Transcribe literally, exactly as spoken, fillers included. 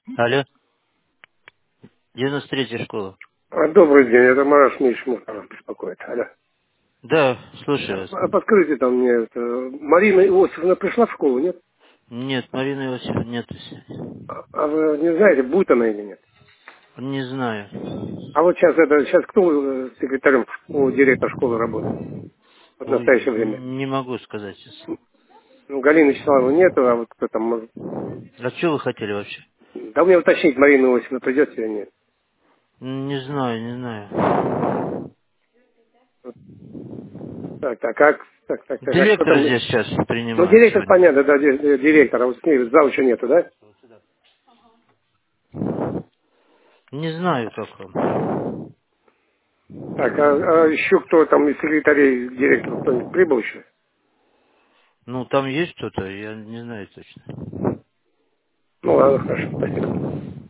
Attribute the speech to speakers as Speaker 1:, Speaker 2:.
Speaker 1: Алло, девяносто третья школа.
Speaker 2: А, Добрый день, это Мараш Миш Мухтаров беспокоит. Алло.
Speaker 1: Да, слушаю вас.
Speaker 2: А подскажите там мне, это, Марина Иосифовна пришла в школу, нет?
Speaker 1: Нет, Марины Иосифовны нету сегодня.
Speaker 2: А а вы не знаете, будет она или нет?
Speaker 1: Не знаю.
Speaker 2: А вот сейчас это, сейчас кто э, секретарем у директора школы работает вот в
Speaker 1: Ой,
Speaker 2: настоящее время?
Speaker 1: не могу сказать сейчас.
Speaker 2: Ну, Галины Вячеславовны нету, а вот кто там может...
Speaker 1: А что вы хотели вообще?
Speaker 2: Да мне уточнить, Марина Иосифовна придет или нет?
Speaker 1: Не знаю, не знаю.
Speaker 2: Вот так, так, как, так, так, так, а что
Speaker 1: Директор
Speaker 2: там?
Speaker 1: здесь сейчас
Speaker 2: Ну,
Speaker 1: принимает
Speaker 2: директор,
Speaker 1: сегодня.
Speaker 2: понятно, да, ди- ди- директор, а вот с ней зал еще нету, да?
Speaker 1: Не знаю, как он.
Speaker 2: Так, а, а еще кто там из секретарей директора, кто-нибудь прибыл еще?
Speaker 1: Ну, там есть кто-то, я не знаю точно.
Speaker 2: Ну ладно, хорошо, спасибо.